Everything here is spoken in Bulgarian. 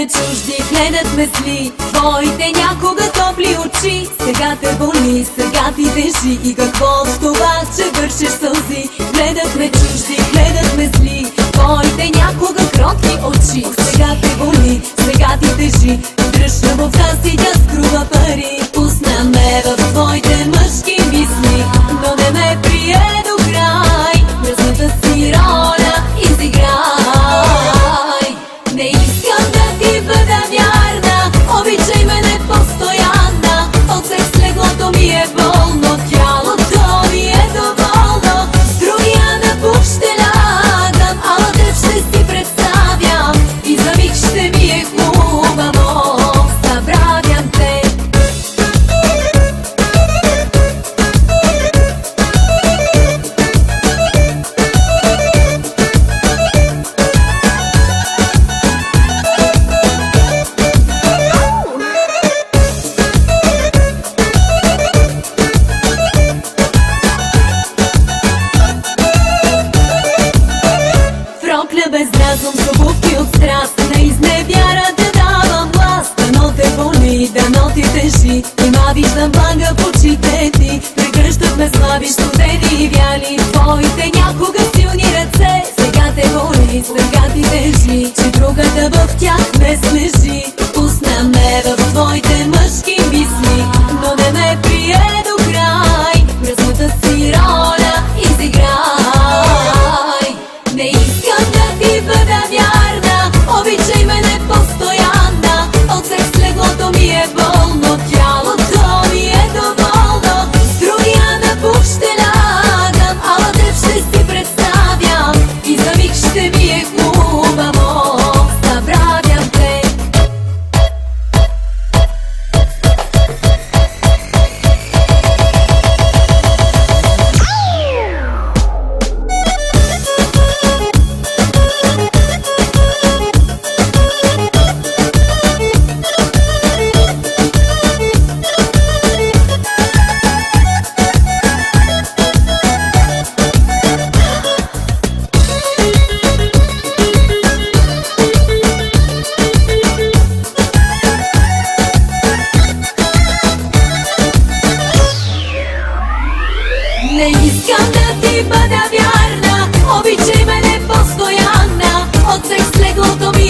ме чужди, гледат ме зли твоите някога топли очи. Сега те боли, сега ти тежи и какво от това, че вършиш сълзи? Гледат ме чужди, гледат ме зли твоите някога кротки очи. Сега те боли, сега ти тежи, дръж любовта си, тя скрува пари. Пусна ме в твоите мъжки мисли, но не ме прие до край. Мръсната си роля изиграй. Не искам да ти бъда вярна, обичай ме не постоянна. От секс леглото ми е болно, тялото ми е доволно. С другия на бух ще лягам, ала теб ще си представям и за миг ще ми е хубаво. Забравям те. Без разум, с обувки от страст, на изневяра да давам власт. Дано те боли, дано ти тежи, нима виждам блага в очите ти. Прегръщат ме слаби, студени и вяли твоите някога силни ръце. Сега те боли, сега ти тежи, че другата в тях не слежи. Пусна ме в твоите мъжки мисли, но не ме прие до край. Мръсната си роля изиграй. Не искам да ти бъда вярна, обичай ме не постоянна. От секс леглото ми е болно, тялото ми е доволно. С другия на бух ще лягам, ала теб ще си представям и за миг ще ми е хубаво. Забравям те. Не искам да ти бъда вярна, обичай ме не постоянна. От секс леглото ми